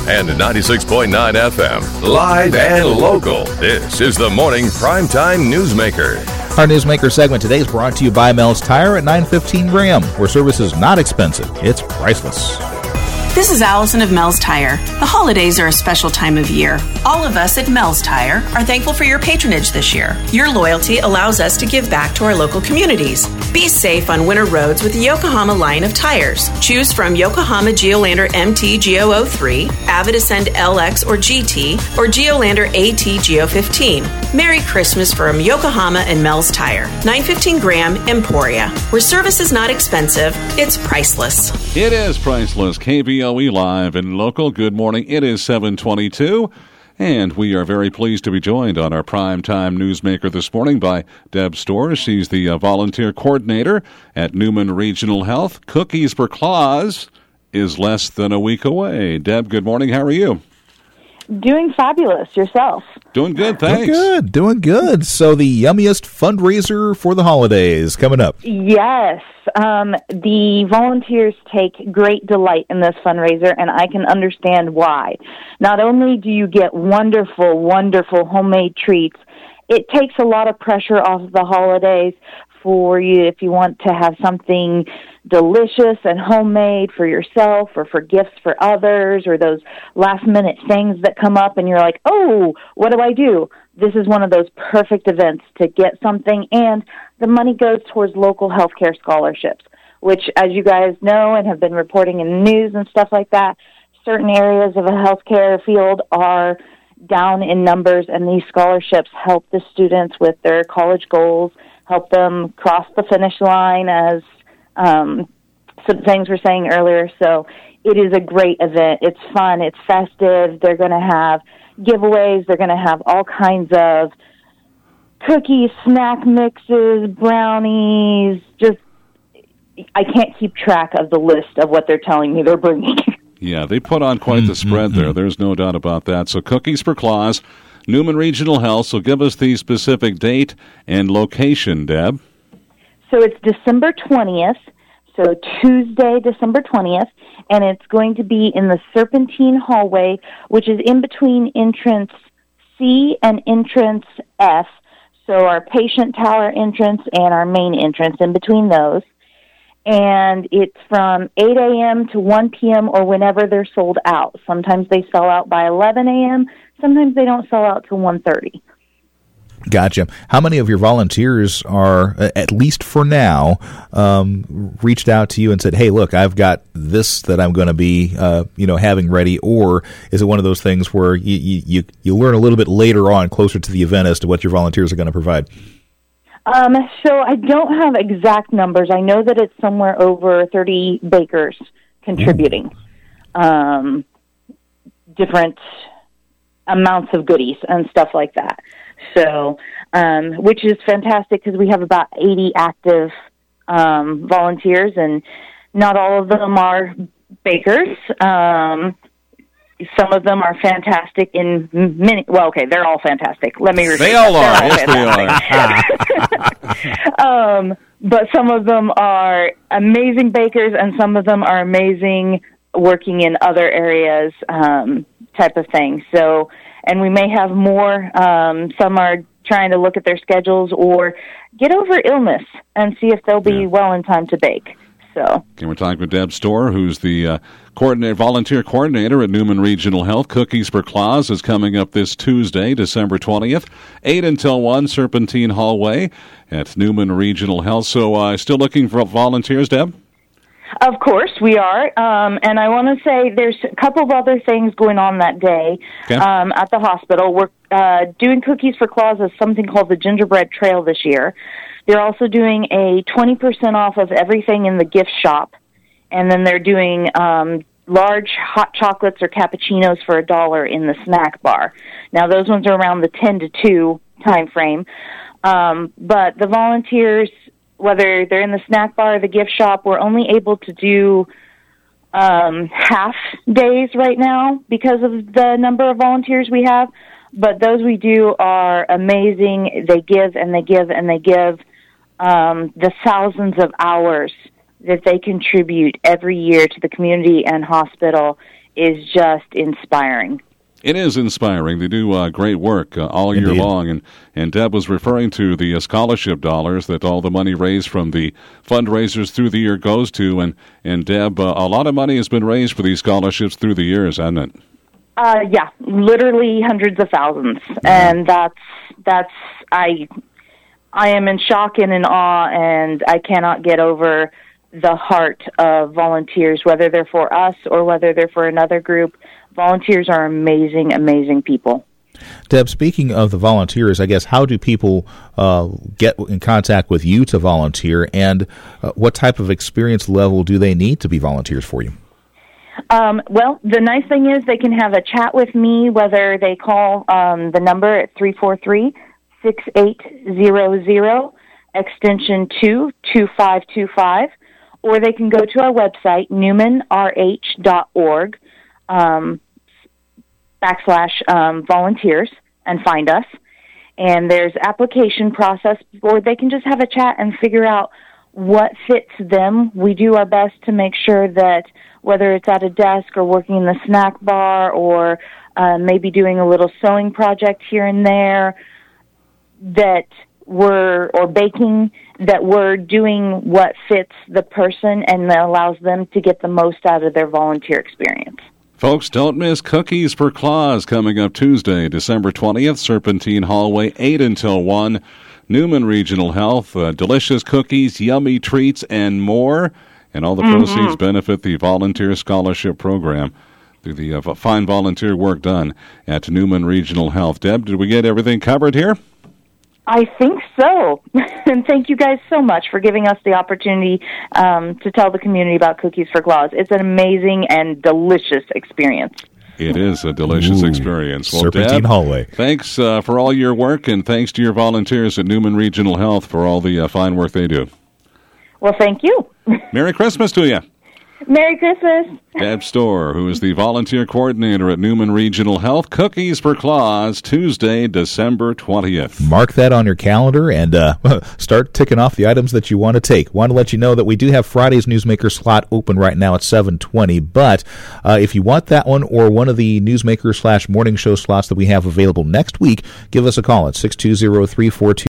and 96.9 FM. Live and local. This is the Morning Primetime Newsmaker. Our Newsmaker segment today is brought to you by Mel's Tire at 915 Graham, where service is not expensive, it's priceless. This is Allison of Mel's Tire. The holidays are a special time of year. All of us at Mel's Tire are thankful for your patronage this year. Your loyalty allows us to give back to our local communities. Be safe on winter roads with the Yokohama line of tires. Choose from Yokohama Geolandar MT Geo03, Avid Ascend LX or GT, or Geolandar AT Geo15. Merry Christmas from Yokohama and Mel's Tire. 915 Graham, Emporia. Where service is not expensive, it's priceless. It is priceless. KBOE Live and Local. Good morning. It is 7:22, and we are very pleased to be joined on our Primetime Newsmaker this morning by Deb Storrs. She's the volunteer coordinator at Newman Regional Health. Cookies for Claus is less than a week away. Deb, good morning. How are you? Doing fabulous. Yourself? Doing good, thanks. Doing good. So the yummiest fundraiser for the holidays coming up. Yes. The volunteers take great delight in this fundraiser, and I can understand why. Not only do you get wonderful, wonderful homemade treats, it takes a lot of pressure off the holidays for you if you want to have something delicious and homemade for yourself or for gifts for others, or those last-minute things that come up and you're like, oh, what do I do? This is one of those perfect events to get something, and the money goes towards local healthcare scholarships, which, as you guys know and have been reporting in the news and stuff like that, certain areas of a healthcare field are down in numbers, and these scholarships help the students with their college goals, help them cross the finish line, as some things were saying earlier. So it is a great event. It's fun. It's festive. They're going to have giveaways. They're going to have all kinds of cookies, snack mixes, brownies. Just, I can't keep track of the list of what they're telling me they're bringing. Yeah, they put on quite the spread there. There's no doubt about that. So Cookies for Claus, Newman Regional Health. So give us the specific date and location, Deb. So it's December 20th, so Tuesday, December 20th, and it's going to be in the Serpentine Hallway, which is in between entrance C and entrance F, so our patient tower entrance and our main entrance, in between those. And it's from 8 a.m. to 1 p.m. or whenever they're sold out. Sometimes they sell out by 11 a.m., sometimes they don't sell out till 1:30. Gotcha. How many of your volunteers are, at least for now, reached out to you and said, hey, look, I've got this that I'm going to be having ready? Or is it one of those things where you learn a little bit later on, closer to the event, as to what your volunteers are going to provide? So I don't have exact numbers. I know that it's somewhere over 30 bakers contributing different amounts of goodies and stuff like that. So, which is fantastic because we have about 80 active volunteers, and not all of them are bakers. Some of them are fantastic in many. Well, okay, they're all fantastic. Let me repeat. They all are. Yes, they are. But some of them are amazing bakers, and some of them are amazing working in other areas, type of thing. So, and we may have more. Some are trying to look at their schedules or get over illness and see if they'll be well in time to bake. So, okay, we're talking with Deb Storrs, who's the volunteer coordinator at Newman Regional Health. Cookies for Claus is coming up this Tuesday, December 20th, 8 until 1, Serpentine Hallway at Newman Regional Health. So still looking for volunteers, Deb? Of course, we are. And I want to say there's a couple of other things going on that day at the hospital. We're doing Cookies for Claus as something called the Gingerbread Trail this year. They're also doing a 20% off of everything in the gift shop. And then they're doing large hot chocolates or cappuccinos for $1 in the snack bar. Now, those ones are around the 10 to 2 time frame. But the volunteers, whether they're in the snack bar or the gift shop, we're only able to do half days right now because of the number of volunteers we have. But those we do are amazing. They give and they give and they give. The thousands of hours that they contribute every year to the community and hospital is just inspiring. It is inspiring. They do great work all year long. And Deb was referring to the scholarship dollars that all the money raised from the fundraisers through the year goes to. And Deb, a lot of money has been raised for these scholarships through the years, hasn't it? Yeah, literally hundreds of thousands. And that's I am in shock and in awe, and I cannot get over the heart of volunteers, whether they're for us or whether they're for another group. Volunteers are amazing, amazing people. Deb, speaking of the volunteers, I guess, how do people get in contact with you to volunteer, and what type of experience level do they need to be volunteers for you? Well, the nice thing is they can have a chat with me, whether they call the number at 343-6800, extension 22525, or they can go to our website, newmanrh.org, /volunteers, and find us. And there's application process, or they can just have a chat and figure out what fits them. We do our best to make sure that whether it's at a desk or working in the snack bar or maybe doing a little sewing project here and there, or baking, that we're doing what fits the person and that allows them to get the most out of their volunteer experience. Folks, don't miss Cookies for Claus coming up Tuesday, December 20th, Serpentine Hallway, 8 until 1. Newman Regional Health, delicious cookies, yummy treats, and more. And all the proceeds benefit the Volunteer Scholarship Program through the fine volunteer work done at Newman Regional Health. Deb, did we get everything covered here? I think so. And thank you guys so much for giving us the opportunity to tell the community about Cookies for Claus. It's an amazing and delicious experience. It is a delicious experience. Well, Serpentine Deb, Hallway. Thanks for all your work, and thanks to your volunteers at Newman Regional Health for all the fine work they do. Well, thank you. Merry Christmas to you. Merry Christmas. Deb Storr, who is the volunteer coordinator at Newman Regional Health. Cookies for Claus, Tuesday, December 20th. Mark that on your calendar and start ticking off the items that you want to take. Want to let you know that we do have Friday's Newsmaker slot open right now at 7:20, but if you want that one or one of the Newsmaker / morning show slots that we have available next week, give us a call at 620-342